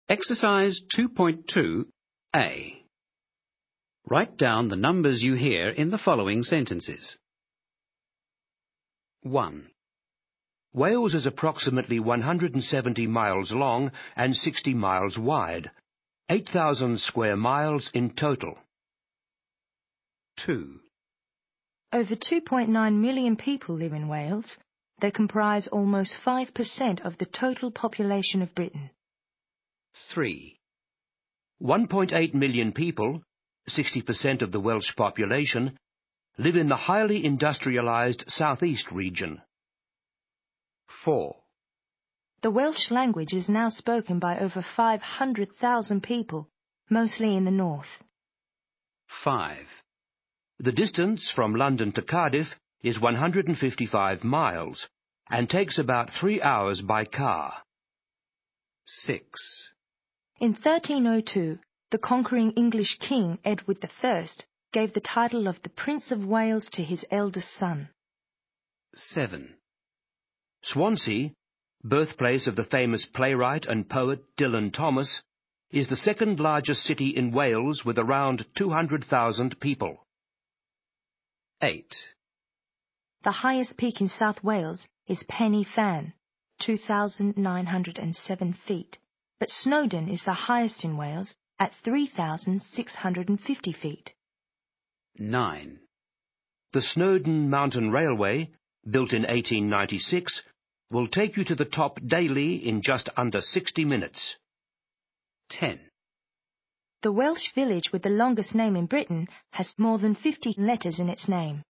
Exercise 2.2a. Write down the numbers you hear in the following sentences. 1. Wales is approximately 170 miles long and 60 miles wide, 8,000 square miles in total. 2. Over 2.9 million people live in Wales. They comprise almost 5% of the total population of Britain. 3. 1.8 million people, 60% of the Welsh population, live in the highly industrialised southeast region. 4. The Welsh language is now spoken by over 500,000 people, mostly in the north. 5. The distance from London to Cardiff is 155 miles and takes about 3 hours by car. 6. In 1302, the conquering English king Edward I gave the title of the Prince of Wales to his eldest son. 7. Swansea, birthplace of the famous playwright and poet Dylan Thomas, is the second largest city in Wales with around 200,000 people. 8. The highest peak in South Wales is Pen y Fan, 2,907 feet, but Snowdon is the highest in Wales at 3,650 feet. 9. The Snowdon Mountain Railway, built in 1896, will take you to the top daily in just under 60 minutes. 10. The Welsh village with the longest name in Britain has more than 50 letters in its name.